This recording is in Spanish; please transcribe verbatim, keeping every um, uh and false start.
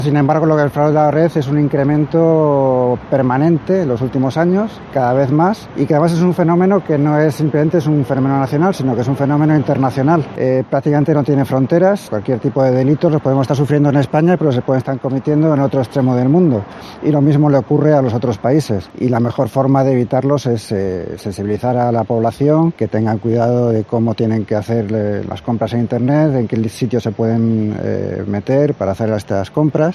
Sin embargo, lo que el fraude a la red es un incremento permanente en los últimos años, cada vez más, y que además es un fenómeno que no es simplemente es un fenómeno nacional, sino que es un fenómeno internacional. Eh, prácticamente no tiene fronteras, cualquier tipo de delitos los podemos estar sufriendo en España, pero se pueden estar cometiendo en otro extremo del mundo. Y lo mismo le ocurre a los otros países. Y la mejor forma de evitarlos es eh, sensibilizar a la población, que tengan cuidado de cómo tienen que hacer eh, las compras en Internet, en qué sitios se pueden eh, meter para hacer estas compras,